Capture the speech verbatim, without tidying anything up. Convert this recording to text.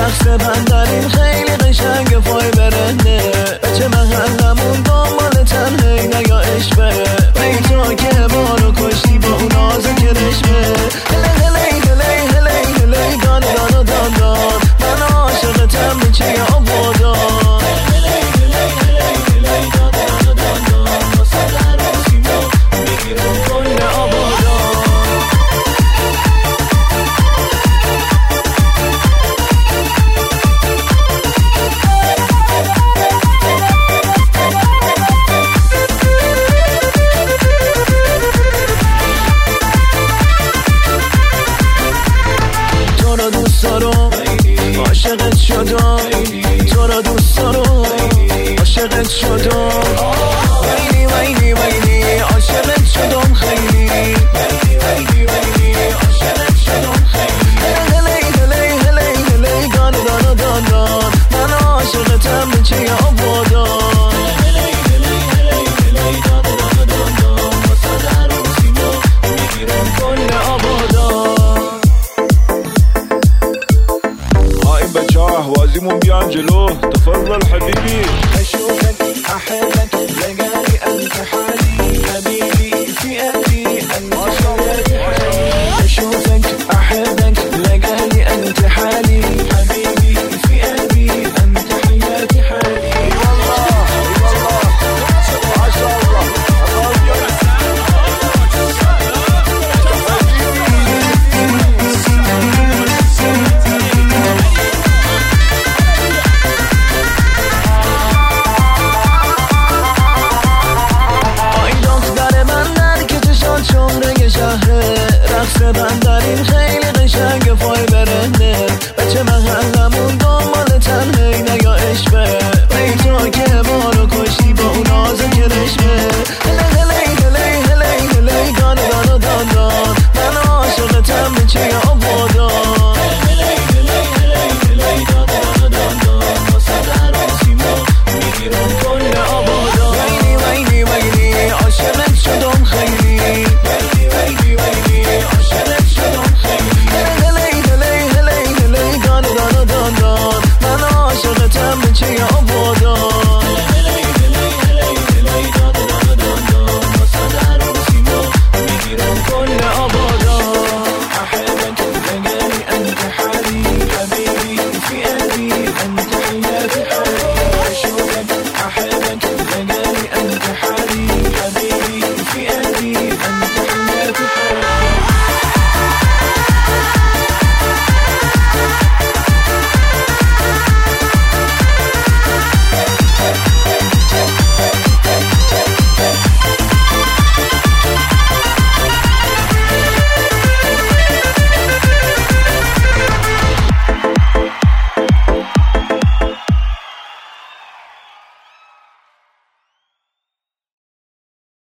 رقص بندرین خیلی قشنگ فای برنده بچه محلمون دنبال تنهی نگاه عشقه بیتا که بارو کشتی با اون آزه کرشمه هلی هلی هلی هلی هلی دان دان دان دان من عاشقتم به چه آبادان هلی هلی هلی هلی دان دان دان دان واسه در و سیما میگیرم کل آبادان عاشقت شدم تو را دوست دارم عاشقت شدم ویلی ویلی ویلی عاشقت شدم خیلی ویلی ویلی ویلی عاشقت شدم خیلی هلی هلی هلی هلی دان دان دان دان من عاشقتم به چه آبادان هلی هلی هلی هلی دان دان دان دان واسه در و سیما میگیرم کل آبادان وازيمون بيان جلو تفضل حبيبي أشوفك أحبك لقالي أنت حالي حبيبي في قلبي أنت حياتي حالي أشوفك أحبك لقالي أنت حالي حبيبي في قلبي أنت حياتي حالي والله والله ما شاء الله رقص بندرین خیلی قشنگ فای برنده بچه محلمون دنبال تنهی نگاه عشقه بیتا که بارو کشتی با اون آزه کرشمه هلی هلی هلی هلی هلی دان دان دان دان من عاشقتم به چه آبادان هلی هلی هلی هلی دان دان دان دان واسه در و سیما میگیرم کل آبادان ویلی ویلی ویلی عاشقت شدم خیلی ویلی ویلی ویلی عاشقت شدم خیلی هلی هلی هلی هلی دان دان دان دان من عاشقتم به چه آبادان هلی هلی هلی هلی دان دان دان دان واسه در و سیما میگیرم کل آبادان أحبك لقالي أنت حالي حبيبي في قلبي أنت حياتي حالي